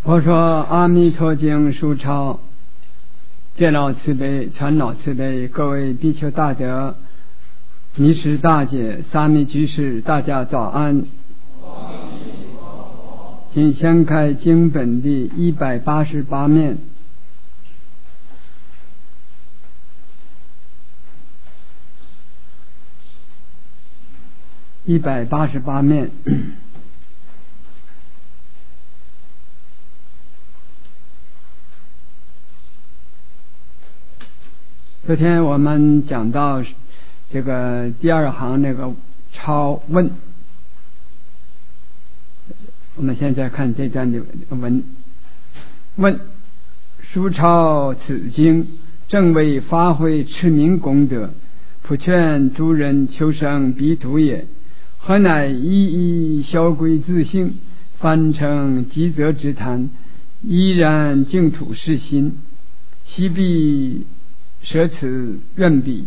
我说阿弥陀经书抄，见老慈悲，传老慈悲，各位比丘大德、尼师大姐、沙弥居士，大家早安。请掀开经本第188面。188面。昨天我们讲到这个第二行那个抄问，我们现在看这段的文。问：书抄此经，正为发挥持名功德，普劝诸人求生彼土也。何乃一一消归自性，翻成极则之谈，依然净土是心，悉必舍此愿彼。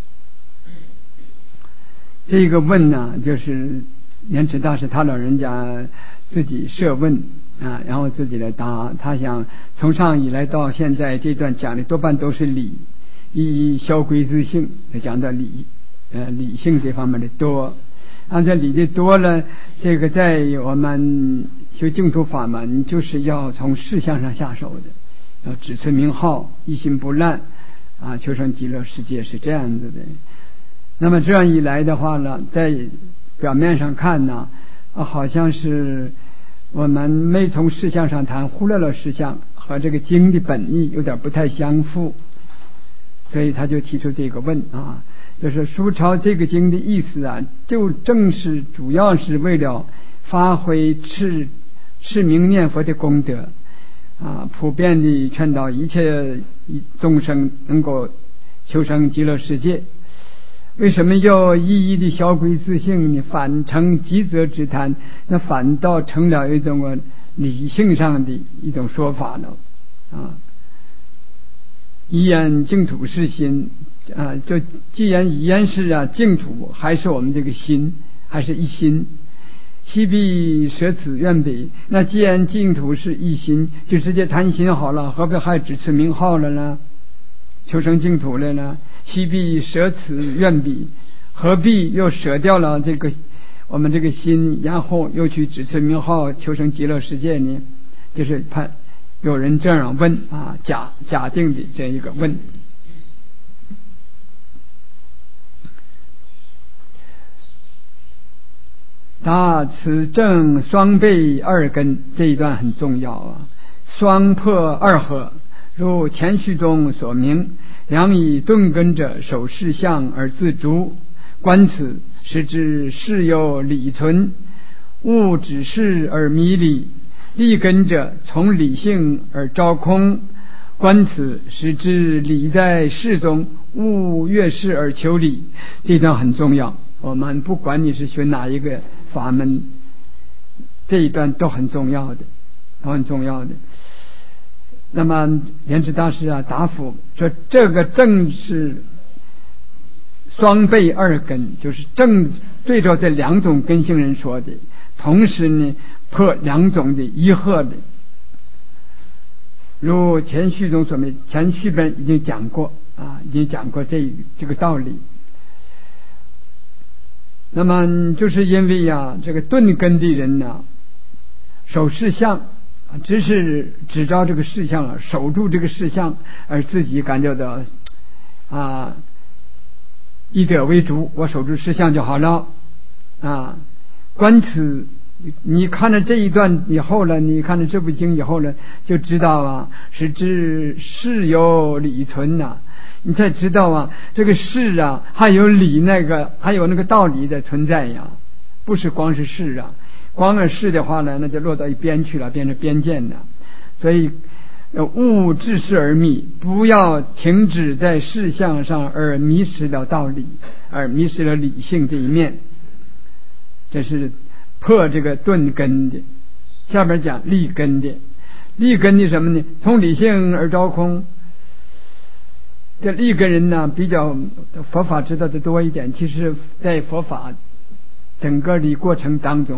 这个问呢，就是莲池大师他老人家自己设问啊，然后自己来答。他想从上以来到现在这段讲的多半都是理，一一消归自性，讲到理性这方面的多。按照理的多了，这个在我们修净土法门，就是要从事项上下手的，要只持名号，一心不乱啊，求生极乐世界，是这样子的。那么这样一来的话呢，在表面上看呢，好像是我们没从事项上谈，忽略了事项，和这个经的本意有点不太相符，所以他就提出这个问啊，就是书抄这个经的意思啊，就正是主要是为了发挥持名念佛的功德啊，普遍地劝导一切众生能够求生极乐世界。为什么要一一的消归自性呢？反成极则之谈，那反倒成了一种理性上的一种说法了啊。依然净土是心啊，就既然依然是净土，还是我们这个心，还是一心，悉必舍此愿彼。那既然净土是一心，就直接谈心好了，何必还只持名号了呢？求生净土了呢？悉必舍此愿彼，何必又舍掉了这个我们这个心，然后又去只持名号求生极乐世界呢？就是怕有人这样问啊，假定的这一个问。答此正双倍二根，这一段很重要啊。双破二合，如前序中所明，良以顿根者守事相而自逐，观此实知事有理存，勿只是而迷理。立根者从理性而招空，观此实知理在事中，勿越事而求理。这段很重要，我们不管你是学哪一个法门，这一段都很重要的，都很重要的。那么莲池大师答复说，这个正是双倍二根，就是正对照这两种根性人说的，同时呢破两种的一合的。如前序中所明，前序本已经讲过啊，已经讲过这个道理。那么就是因为这个顿根的人守事相，只是只照这个事项了，守住这个事项，而自己感觉到以德为主，我守住事项就好了啊。观此，你看了这一段以后了，你看了这部经以后了，就知道是知事有理存你才知道这个事还有理，还有那个道理的存在不是光是事光是事的话呢，那就落到一边去了，变成边见了。所以勿置事而迷，不要停止在事项上而迷失了道理，而迷失了理性这一面。这是破这个顿根的。下边讲立根的，立根的什么呢？从理性而招空。这立根人比较佛法知道的多一点，其实在佛法整个的过程当中，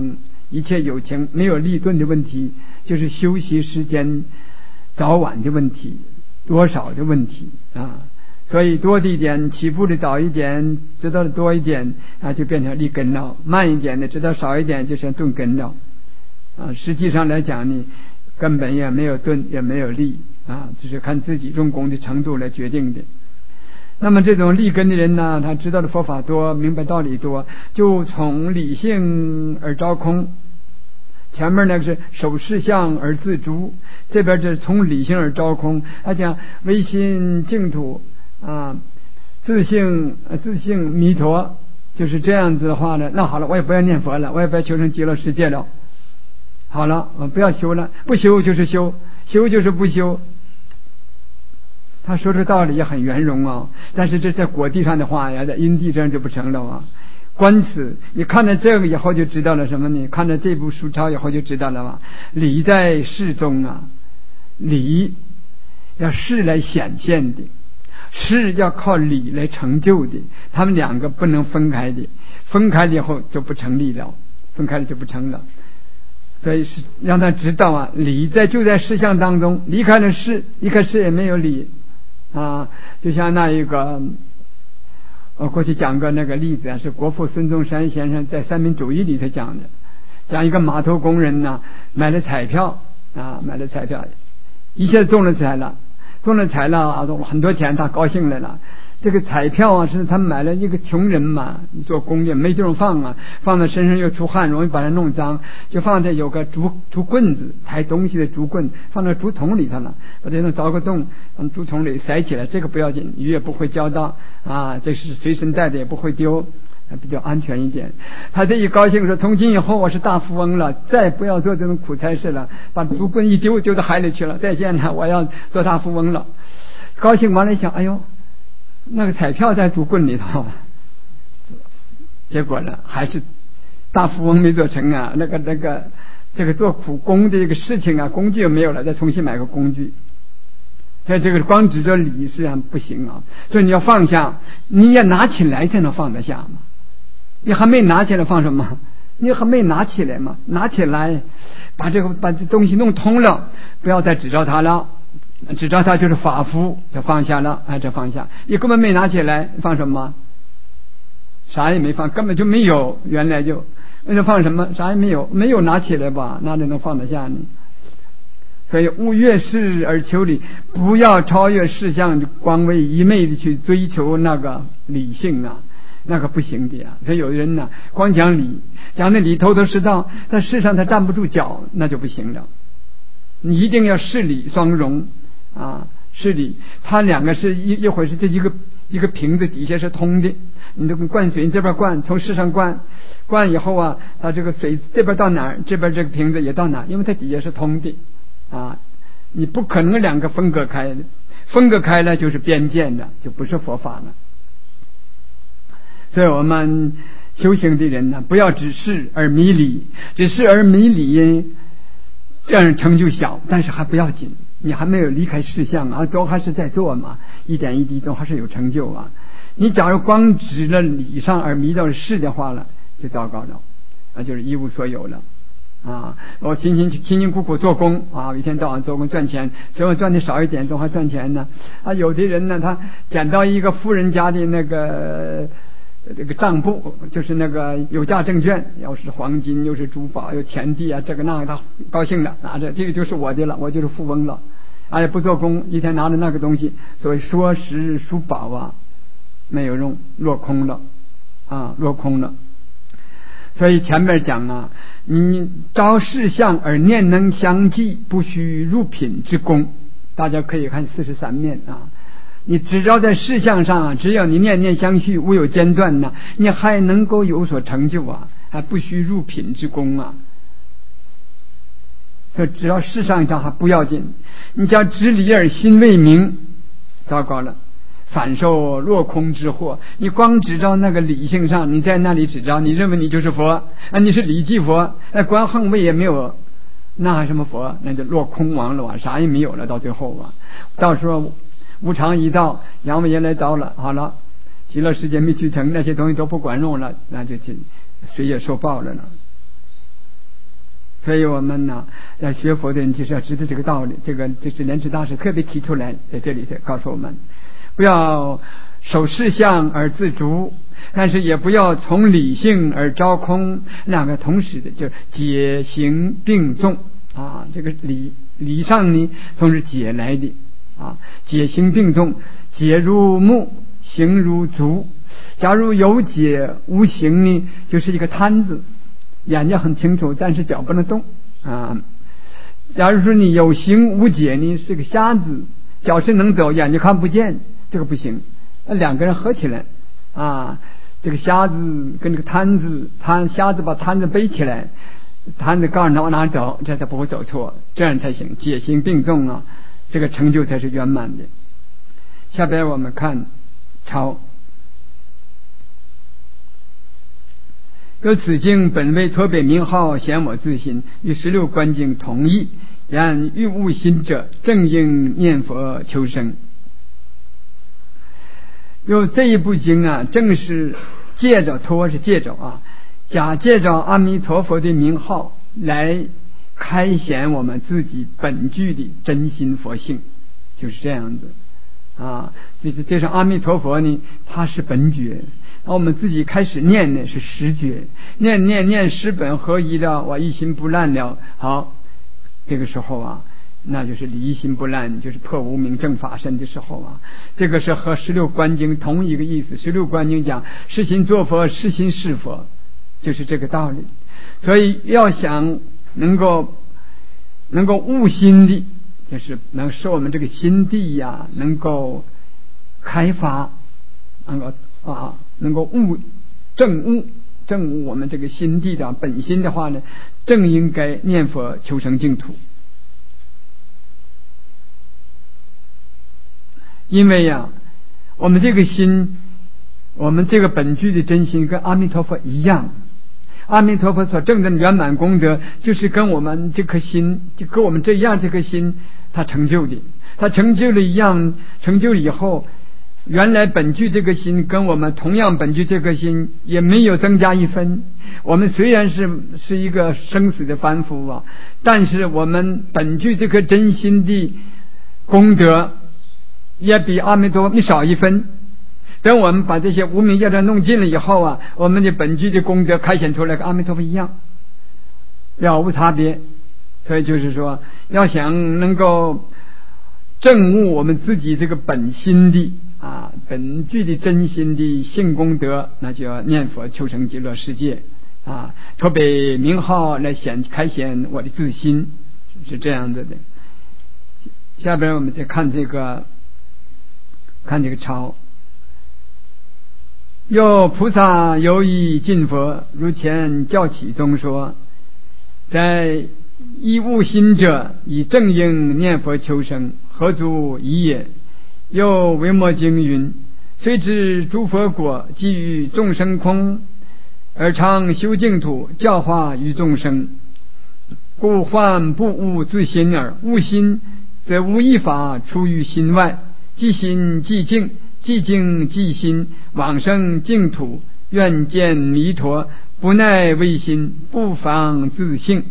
一切有情，没有立顿的问题，就是休息时间早晚的问题，多少的问题啊。所以多的一点，起步的早一点，知道的多一点啊，就变成立根了；慢一点的，知道少一点，就成顿根了啊。实际上来讲呢，根本也没有顿，也没有立啊，只是看自己用功的程度来决定的。那么这种立根的人呢，他知道的佛法多，明白道理多，就从理性而招空。前面那个是守事相而自足，这边就是从理性而招空。他讲唯心净土啊，自性弥陀，就是这样子的话呢。那好了，我也不要念佛了，我也不要求生极乐世界了。好了，我不要修了，不修就是修，修就是不修。他说这道理也很圆融啊，但是这在果地上的话呀，在因地上就不成了啊。观此，你看了这个以后就知道了什么呢？看了这部书抄以后就知道了吧？理在事中啊，理要事来显现的，事要靠理来成就的，他们两个不能分开的，分开了以后就不成立了，分开了就不成了。所以是让他知道啊，理就在事项当中，离开了事，离开事也没有理啊。就像那一个我过去讲过那个例子啊，是国父孙中山先生在三民主义里头讲的，讲一个码头工人呢，买了彩票，一下子中了彩了啊，中了很多钱，他高兴来了。这个彩票啊，是他买了一个穷人嘛，做工业没地方放啊，放在身上又出汗，容易把它弄脏，就放在有个竹棍子抬东西的竹棍，放到竹筒里头了，把这种凿个洞，从竹筒里塞起来，这个不要紧，鱼也不会浇到啊，这是随身带的也不会丢，比较安全一点。他这一高兴说，从今以后我是大富翁了，再不要做这种苦差事了，把竹棍一丢到海里去了，再见了，我要做大富翁了。高兴完了一想，哎呦，那个彩票在竹棍里头，结果呢还是大富翁没做成啊。这个做苦工的这个事情啊，工具也没有了，再重新买个工具。所以这个光指着理实际上不行啊，所以你要放下，你要拿起来才能放得下嘛。你还没拿起来放什么？你还没拿起来嘛，拿起来把这东西弄通了，不要再指着它了。指着它就是法夫，就放下了，这放下。你根本没拿起来，放什么？啥也没放，根本就没有，原来就那放什么？啥也没有，没有拿起来吧，哪里能放得下呢？所以勿越事而求理，不要超越事项，光为一昧的去追求那个理性啊，那个不行的呀。所以有人呢，光讲理，讲的理头头是道，但事上他站不住脚，那就不行了。你一定要事理双融啊，事理，它两个是一会是这一个瓶子底下是通的，你这个灌水，你这边灌，从世上灌以后啊，它这个水这边到哪儿，这边这个瓶子也到哪儿，因为它底下是通的啊，你不可能两个分隔开的，分隔开了就是边界的，就不是佛法了。所以我们修行的人呢，不要只事而迷理，只事而迷理，这样成就小，但是还不要紧，你还没有离开事项啊，都还是在做嘛，一点一滴都还是有成就啊。你假如光指了理上而迷到了事的话了，就糟糕了啊，就是一无所有了啊。我辛辛苦苦做工啊，一天到晚做工赚钱，虽然赚的少一点都还赚钱呢啊。有的人呢，他捡到一个富人家的这个账簿，就是那个有价证券，要是黄金又是珠宝有田地啊，这个那个他高兴了，拿着这个就是我的了，我就是富翁了。也不做工，一天拿着那个东西，所以说食书宝啊，没有用，落空了啊，落空了。所以前面讲啊，你招事相而念能相继，不须入品之功。大家可以看43面啊。你只要在事项上啊，只要你念念相续，无有间断呢，你还能够有所成就啊，还不须入品之功啊。所以只要事上还不要紧，你叫知理而心未明，糟糕了，反受落空之祸。你光只照那个理性上，你在那里只照，你认为你就是佛啊，你是理即佛，观横位也没有，那还什么佛？那就落空亡了啊，啥也没有了，到最后啊，到时候无常一到，阳明也来到了，好了，极乐世界没去成，那些东西都不管用了，那就谁也受报了呢。 所以我们呢要学佛的人就是要知道这个道理，这是莲池大师特别提出来，在这里告诉我们，不要守事相而自足，但是也不要从理性而招空，两个同时的就解行并重啊。这个理上呢都是解来的啊，解行并重，解如木，行如足。假如有解无行呢，就是一个瘫子，眼睛很清楚，但是脚不能动啊。假如说你有行无解呢，是个瞎子，脚是能走，眼睛看不见，这个不行。那两个人合起来啊，这个瞎子跟这个瘫子，瞎子把瘫子背起来，瘫子告诉他往哪走，这才不会走错，这样才行，解行并重啊，这个成就才是圆满的。下边我们看抄。有此经本为托北名号，显我自心，与16观经同义。然欲悟心者，正应念佛求生。有这一部经啊，正是借着假借着阿弥陀佛的名号来开显我们自己本具的真心佛性，就是这样子啊。这是阿弥陀佛呢，他是本觉。那我们自己开始念呢是实觉，念十本合一了，我一心不乱了。好，这个时候啊，那就是离心不乱，就是破无明正法身的时候啊。这个是和16观经同一个意思。16观经讲是心作佛，是心是佛，就是这个道理。所以要想能够悟心的，就是能使我们这个心地呀能够开发，能够证悟我们这个心地的本心的话呢，正应该念佛求生净土。因为呀，我们这个心，我们这个本具的真心跟阿弥陀佛一样，阿弥陀佛所证的圆满功德，就是跟我们这颗心，就跟我们这样这颗心他成就的，他成就了一样，成就了以后，原来本具这个心跟我们同样本具这个心也没有增加一分。我们虽然是一个生死的凡夫啊，但是我们本具这颗真心的功德也比阿弥陀佛少一分。等我们把这些无明业障弄尽了以后啊，我们的本具的功德开显出来跟阿弥陀佛一样，了无差别。所以就是说，要想能够证悟我们自己这个本心的本具的真心的性功德，那就要念佛求生极乐世界啊，托北名号来开显我的自心，是这样子的。下边我们再看这个抄。有菩萨有意近佛，如前教启中说，在依悟心者，以正应念佛求生，何足疑也？又维摩经云，虽知诸佛果基于众生空，而常修净土，教化于众生，故患不悟自心耳。悟心则无一法出于心外，即心即净，即净即心，往生净土，愿见弥陀，不奈为心，不妨自性。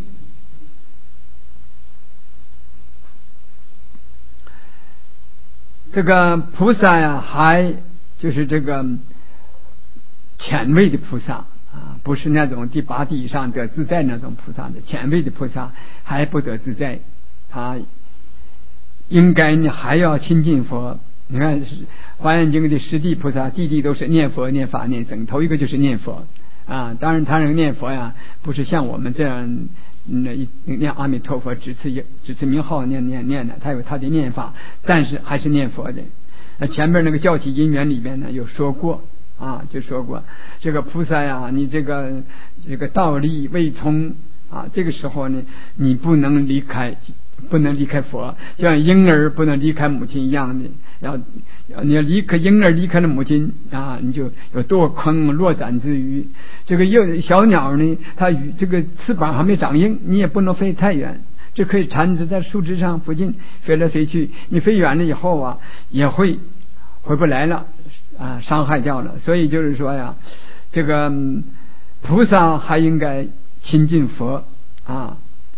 这个菩萨呀，还就是这个浅位的菩萨啊，不是那种第8地以上得自在那种菩萨的，浅位的菩萨还不得自在，他应该呢还要亲近佛。你看华严经的10地菩萨，地都是念佛念法念僧，头一个就是念佛啊。当然他那个念佛呀，不是像我们这样念阿弥陀佛只次名号念的，他有他的念法，但是还是念佛的。前面那个教起因缘里边呢有说过啊，就说过这个菩萨呀，你这个道力未通啊，这个时候呢你不能离开佛，就像婴儿不能离开母亲一样的，你要婴儿离开了母亲啊，你就有堕坑落胆之余。这个小鸟呢，它与这个翅膀还没长硬，你也不能飞太远，就可以缠着在树枝上附近飞来飞去。你飞远了以后啊，也回不来了啊，伤害掉了。所以就是说呀，这个菩萨还应该亲近佛啊，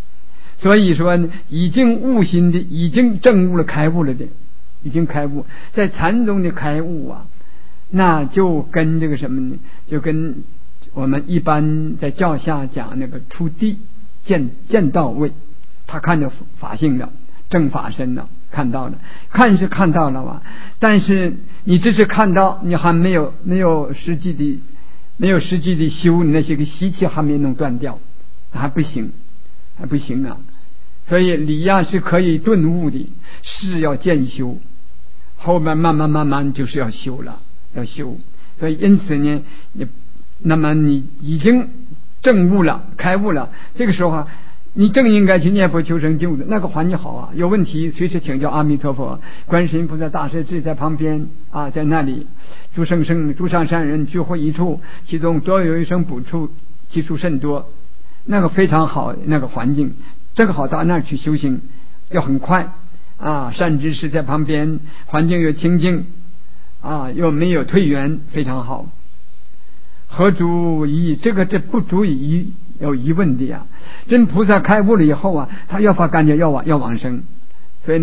所以说已经悟心的，已经证悟了开悟了的，已经开悟，在禅宗的开悟啊，那就跟这个什么呢？就跟我们一般在教下讲那个出地见到位，他看到法性了，正法身了，看到了，看是看到了吧，但是你只是看到，你还没有实际的修，你那些个习气还没能断掉，还不行啊！所以理呀是可以顿悟的，是要渐修，后面慢慢就是要修了，要修。所以因此呢，那么你已经证悟了，开悟了，这个时候啊，你正应该去念佛求生救的，那个环境好啊，有问题随时请教阿弥陀佛，观世音菩萨大势至在旁边啊，在那里诸圣圣诸上善人聚会一处，其中多有一生补处，其数甚多，那个非常好，那个环境，这个好到那儿去修行要很快啊，善知识在旁边，环境又清净啊，又没有退缘，非常好。何足疑？这不足以有疑问的呀。真菩萨开悟了以后啊，他要发干净，要往生。所以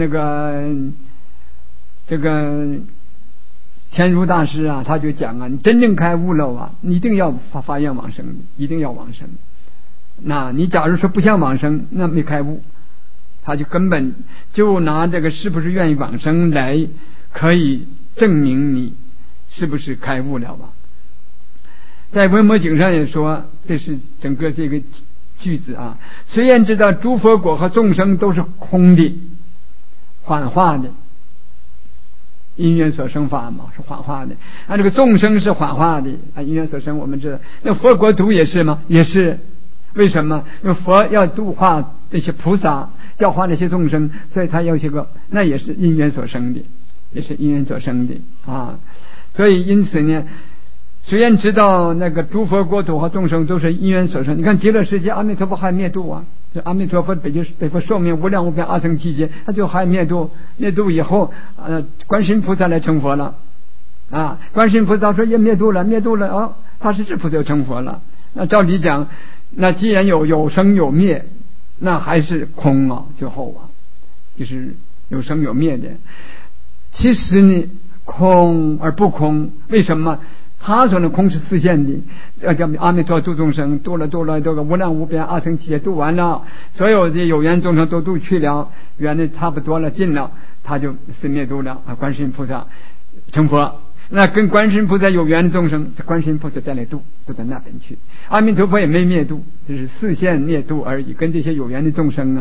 这个天竺大师啊，他就讲啊，你真正开悟了啊，你一定要发愿往生，一定要往生。那你假如说不想往生，那没开悟，他就根本就拿这个是不是愿意往生来可以证明你是不是开悟了吧。在文摩经上也说，这是整个这个句子啊，虽然知道诸佛果和众生都是空的，幻化的，因缘所生法嘛，是幻化的啊，这个众生是幻化的啊，因缘所生我们知道，那佛国土也是吗？也是。为什么？因为佛要度化这些菩萨，教化那些众生，所以他要些个，那也是因缘所生的，也是因缘所生的啊。所以因此呢，虽然知道那个诸佛国土和众生都是因缘所生，你看极乐世界阿弥陀佛还灭度啊，这阿弥陀佛北佛寿命无量无边阿僧祇劫，他就还灭度以后观世音菩萨来成佛了啊，观世音菩萨说也灭度了哦，他是菩萨成佛了。那照理讲，那既然有生有灭，那还是空啊，最后啊，就是有生有灭的。其实呢，空而不空，为什么？他说的空是示现的，叫阿弥陀度众生，度了这个无量无边阿僧祇劫度完了，所有的有缘众生都度去了，缘的差不多了，尽了，他就是灭度了啊，观世音菩萨成佛。那跟观世音菩萨有缘的众生，观世音菩萨再来度到那边去。阿弥陀佛也没灭度，只是示现灭度而已，跟这些有缘的众生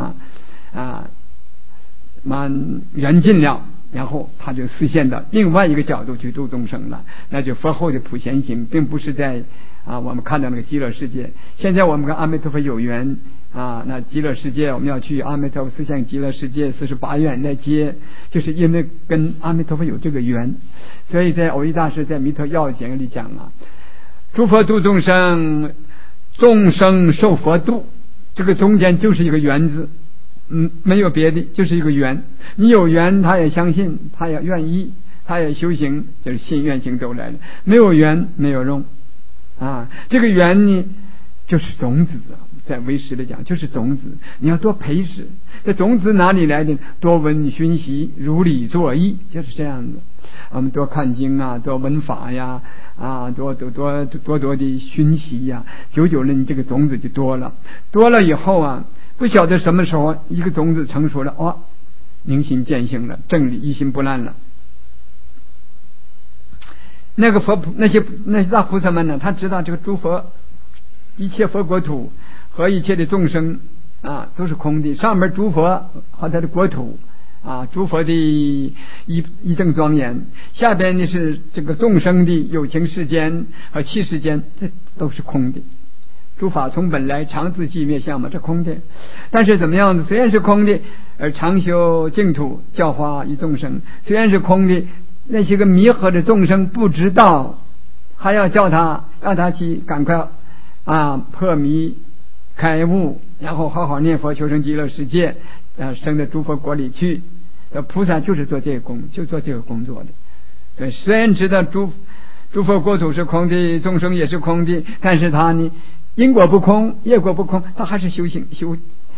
缘尽了，然后他就示现到另外一个角度去度众生了，那就佛后的普贤行，并不是在我们看到那个极乐世界。现在我们跟阿弥陀佛有缘那极乐世界我们要去阿弥陀佛示现极乐世界48愿来接，就是因为跟阿弥陀佛有这个缘。所以在藕益大师在弥陀要解里讲诸佛度众生，众生受佛度，这个中间就是一个缘字，没有别的，就是一个缘。你有缘，他也相信，他也愿意，他也修行，就是信愿行都来了。没有缘没有用这个缘呢就是种子在唯识来讲就是种子，你要多培植。这种子哪里来的？多闻熏习，如理作意，就是这样子。我们多看经多闻法呀多的熏习呀，久久了你这个种子就多了以后不晓得什么时候一个种子成熟了明心见性了，正理一心不乱了。那些大菩萨们呢，他知道这个诸佛一切佛国土和一切的众生都是空的，上面诸佛和他的国土诸佛的一正庄严，下边呢是这个众生的有情世间和器世间，这都是空的。诸法从本来常自寂灭相嘛，这空的。但是怎么样子？虽然是空的，而常修净土，教化一众生。虽然是空的，那些个迷惑的众生不知道，还要叫他让他去赶快破迷开悟，然后好好念佛求生极乐世界升到诸佛国里去。菩萨就是做这个工作的。对，虽然知道诸佛国土是空的，众生也是空的，但是他呢因果不空，业果不空，他还是修行修，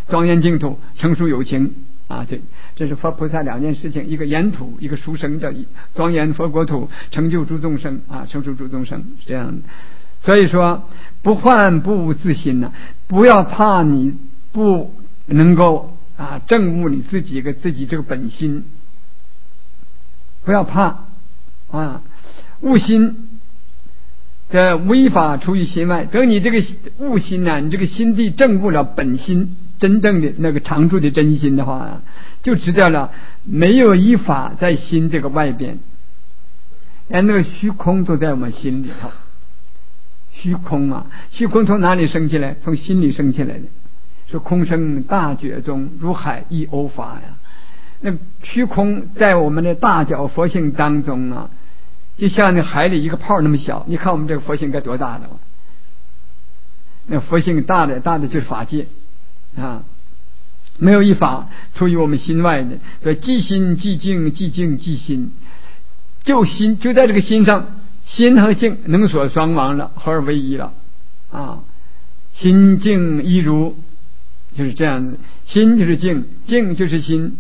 庄严净土，成熟有情啊，这是佛菩萨两件事情，一个严土，一个殊生，叫庄严佛国土，成就诸众生啊，成熟诸众生，这样的。所以说不患不无自心呢，不要怕你不能够啊证悟你自己这个本心，不要怕啊，悟心的违法出于心外。等你这个悟心呢，你这个心地证悟了本心真正的那个常住的真心的话，就知道了没有一法在心这个外边，那个虚空都在我们心里头。虚空啊，虚空从哪里生起来？从心里生起来的。说空生大觉中，如海亦欧法呀。那虚空在我们的大小佛性当中啊，就像那海里一个泡那么小。你看我们这个佛性该多大的吧？那佛性大的就是法界啊，没有一法出于我们心外的。所以即心即境，即境即心，就心就在这个心上。心和境能所双亡了，合而为一了啊！心境一如，就是这样子。心就是境，境就是心。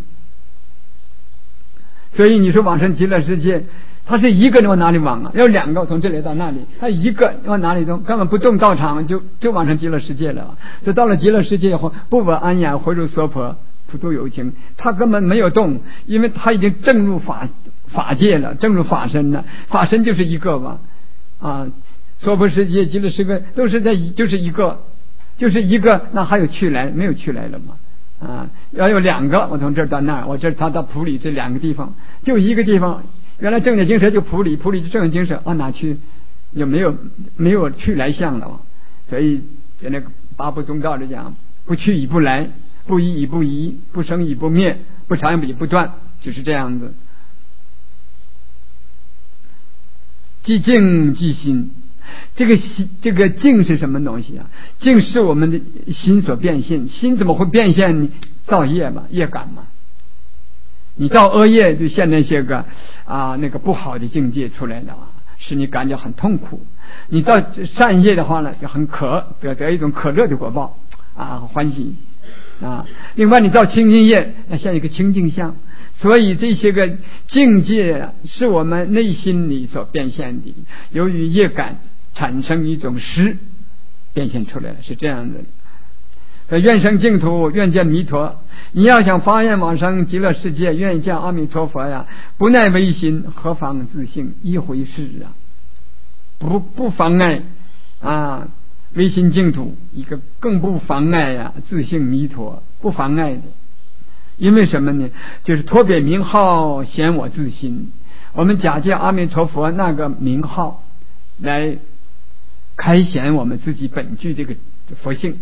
所以你说往生极乐世界，它是一个人往哪里往啊？要两个从这里到那里，它一个往哪里动？根本不动道场就往生极乐世界了。就到了极乐世界以后，不闻安雅，回入娑婆，普度有情。他根本没有动，因为他已经证入法界了，证入法身了。法身就是一个嘛啊，娑婆世界极乐世界都是就是一个，那还有去来没有去来了嘛啊？要有两个，我从这儿到那儿，我这他到普里这两个地方，就一个地方。原来正觉精舍就普里就正觉精舍，往哪去？就没有去来相了。所以在那个八部中道里讲，不去以不来，不移以不移，不生以不灭，不长以不断，就是这样子。即境即心，这个境是什么东西啊？境是我们的心所变现。心怎么会变现呢？造业嘛，业感嘛。你造恶业就现那些个那个不好的境界出来了，使你感觉很痛苦。你造善业的话呢，就很得一种可乐的果报欢喜啊。另外你造清净业，那像一个清净相。所以这些个境界是我们内心里所变现的，由于业感产生一种识变现出来了，是这样的。愿生净土，愿见弥陀。你要想发愿往生极乐世界，愿见阿弥陀佛呀，不耐唯心，何妨自性，一回事啊！不妨碍唯心净土，一个更不妨碍自性弥陀，不妨碍的。因为什么呢？就是托别名号显我自心，我们假借阿弥陀佛那个名号来开显我们自己本具这个佛性。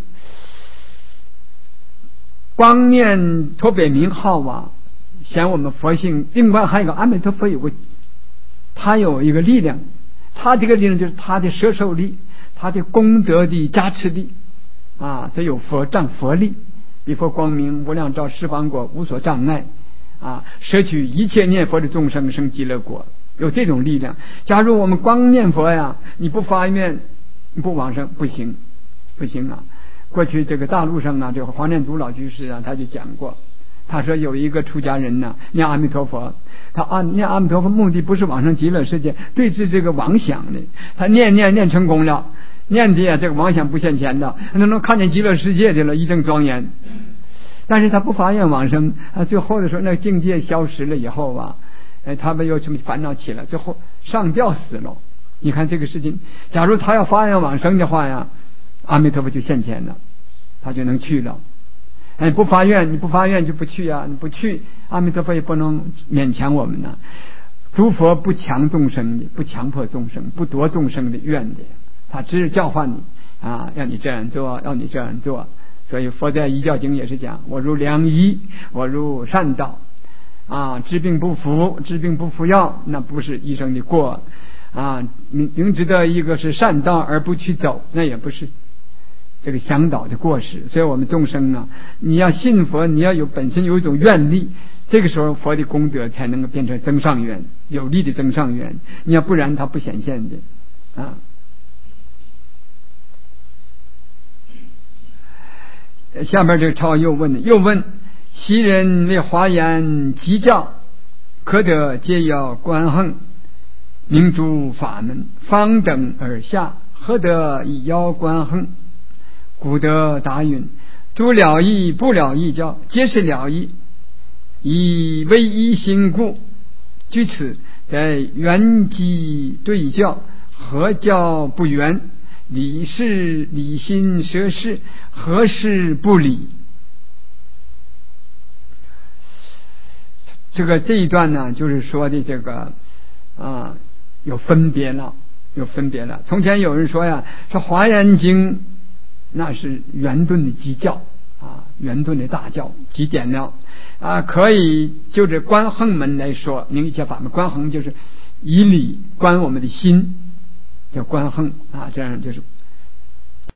光念托别名号显我们佛性。另外还有一个阿弥陀佛他有一个力量，他这个力量就是他的摄受力，他的功德的加持力他有佛力。彼佛光明无量照十方国，无所障碍摄取一切念佛的众生生极乐国，有这种力量。假如我们光念佛你不发愿，你不往生，不行过去这个大陆上这个黄念祖老居士他就讲过，他说有一个出家人念阿弥陀佛，他念阿弥陀佛目的不是往生极乐世界，对治这个妄想的。他念成功了，念的这个妄想不现前的，能看见极乐世界的了，一正庄严。但是他不发愿往生，最后的时候那境界消失了以后他们有什么烦恼起来，最后上吊死了。你看这个事情，假如他要发愿往生的话阿弥陀佛就现前了，他就能去了。你不发愿就不去你不去，阿弥陀佛也不能勉强我们诸佛不强众生的，不强迫众生，不夺众生的愿的，他只是教化你让你这样做，要你这样做。所以佛在《遗教经》也是讲，我如良医，我如善道治病不服药，那不是医生的过明知道一个是善道而不去走，那也不是这个向导的过失。所以我们众生你要信佛，你要本身有一种愿力，这个时候佛的功德才能够变成增上缘，有力的增上缘。你要不然它不显现的下边这个抄又问，昔人为华严极教，可得皆要观衡，明诸法门，方等而下，何得以要观衡？古德答云：诸了义不了义教，皆是了义，以为一心故。据此，在缘机对教，何教不圆？理事理心舍事，何事不理？这一段呢，就是说的这个有分别了。从前有人说呀，说华严经那是圆顿的基教圆顿的大教，极典了可以就这观衡门来说，明一切法门，观衡就是以理观我们的心，叫观衡这样就是